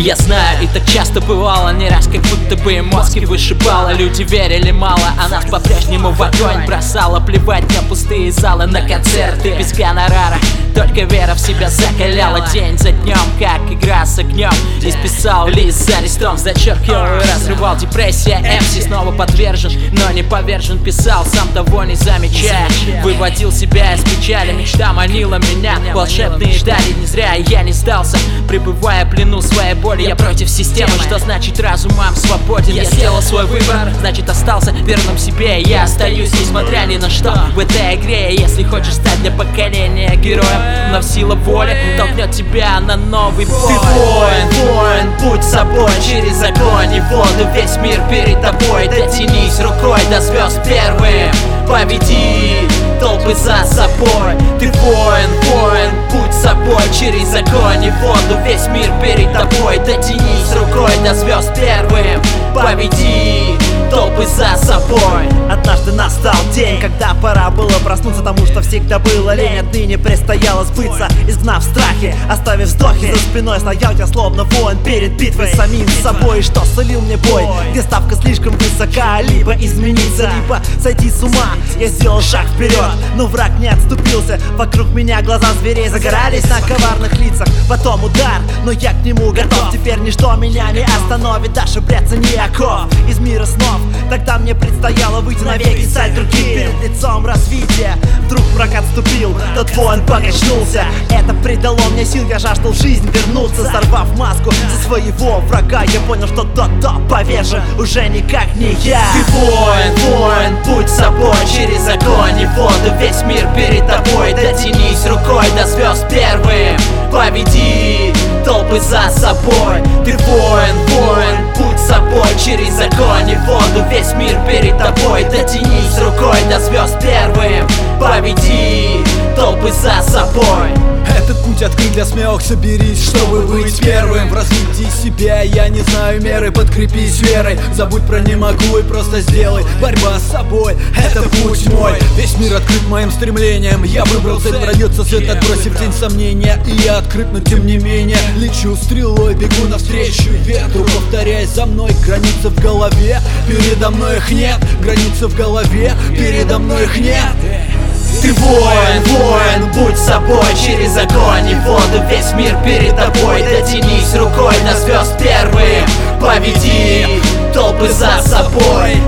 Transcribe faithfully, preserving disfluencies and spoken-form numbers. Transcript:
Я знаю, и так часто бывало, не раз как будто бы мозги вышибало. Люди верили мало, а нас по-прежнему в огонь бросало. Плевать на пустые залы, на концерты без гонорара. Только вера в себя закаляла день за днем, как игра с огнем. Исписал лист за листом, зачеркивал и разрывал. Депрессия, эм си снова подвержен, но не повержен. Писал, сам того не замечая, выводил себя из печали. Мечта манила меня, волшебные дали. Не зря я не сдался, пребывая в плену своей боли. Я против системы, что значит разумом свободен. Я сделал свой выбор, значит остался верным себе. Я остаюсь, несмотря ни на что в этой игре. Если хочешь стать для поколения героем, но сила воли толкнет тебя на новый бой. Ты воин, воин, будь собой, через огонь и воду весь мир перед тобой. Дотянись рукой до звезд первым, победи толпы за собой. Ты воин, воин, будь собой, через огонь и воду весь мир перед тобой. Дотянись рукой до звезд первым, победи толпы за собой. Однажды настал день, когда пора было проснуться тому, что всегда было лень. Отныне предстояло сбыться, изгнав страхи, оставив вздохи за спиной. Стоял я словно воин перед битвой с самим собой. И что сулил мне бой, где ставка слишком высока? Либо измениться, либо сойти с ума. Я сделал шаг вперед, но враг не отступился. Вокруг меня глаза зверей загорались на коварных лицах. Потом удар, но я к нему готов. Теперь ничто меня не остановит, даже браться не оков из мира снов. Тогда мне предстояло выйти навеки, стать другим. Перед лицом развития вдруг враг отступил, тот воин покачнулся. Это придало мне сил, я жаждал в жизнь вернуться. Сорвав маску за своего врага, я понял, что тот, кто повержен, уже никак не я. Ты воин, воин, будь собой, через огонь и воду весь мир перед тобой. Дотянись рукой до звезд первым, победи толпы за собой. Ты воин, воин, будь собой, через огонь и воду весь мир перед тобой. Дотянись рукой до звезд первым, победи толпы за собой. Этот путь открыт для смелых, соберись, чтобы быть первым. В развитии себя я не знаю меры, подкрепись верой. Забудь про не могу и просто сделай. Борьба с собой, это путь мой. Весь мир открыт моим стремлением. Я выбрал цель, прольется свет, отбросив тень сомнения. И я открыт, но тем не менее лечу стрелой, бегу навстречу ветру. Повторяй за мной, границы в голове, передо мной их нет. Границы в голове, передо мной их нет. Ты воин, воин, будь собой, через огонь и воду весь мир перед тобой. Дотянись рукой до звезд первым, победи толпы за собой.